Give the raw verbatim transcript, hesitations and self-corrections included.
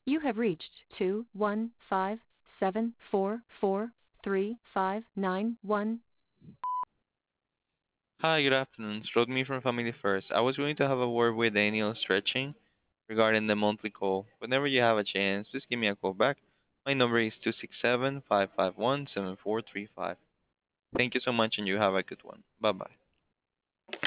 You have reached two one five seven four four three five nine one. Hi, good afternoon. It's Rodney from Family First. I was going to have a word with Daniel Stretching regarding the monthly call. Whenever you have a chance, just give me a call back. My number is two six seven, five five one, seven four three five. Thank you so much and you have a good one. Bye bye.